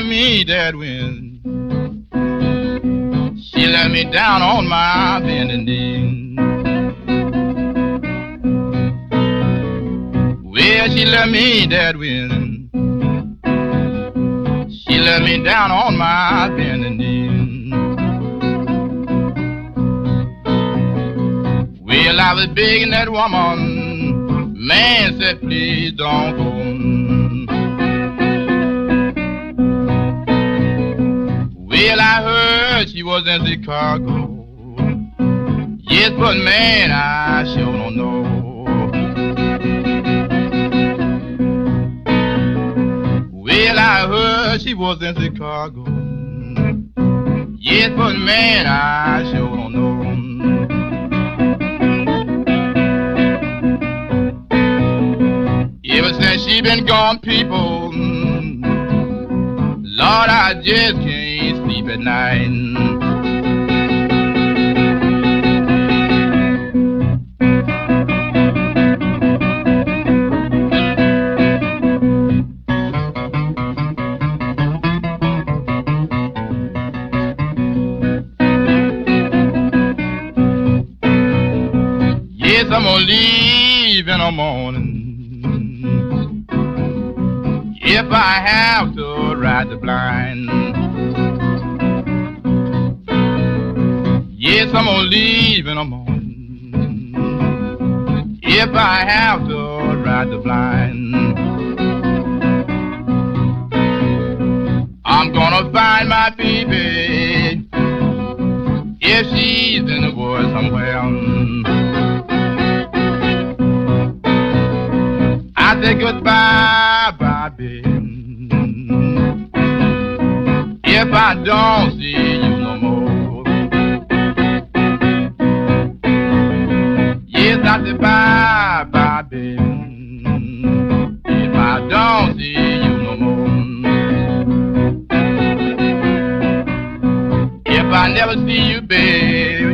me that when she let me down on my bending knee. Well, she let me that when she let me down on my bending knee. Well, I was begging that woman, man said, please don't go. Well, I heard she was in Chicago. Yes, but man, I sure don't know. Well, I heard she was in Chicago. Yes, but man, I sure don't know. Ever since she been gone, people, Lord, I just can't sleep at night. Yes, I'm gonna leave in the morning. If I have to ride the blind. Yes, I'm gonna leave in the morning. If I have to ride the blind. I'm gonna find my baby if she's in the woods somewhere. I say goodbye, bye, baby. If I don't see you no more. Yes, I say bye, bye, baby. If I don't see you no more. If I never see you, baby.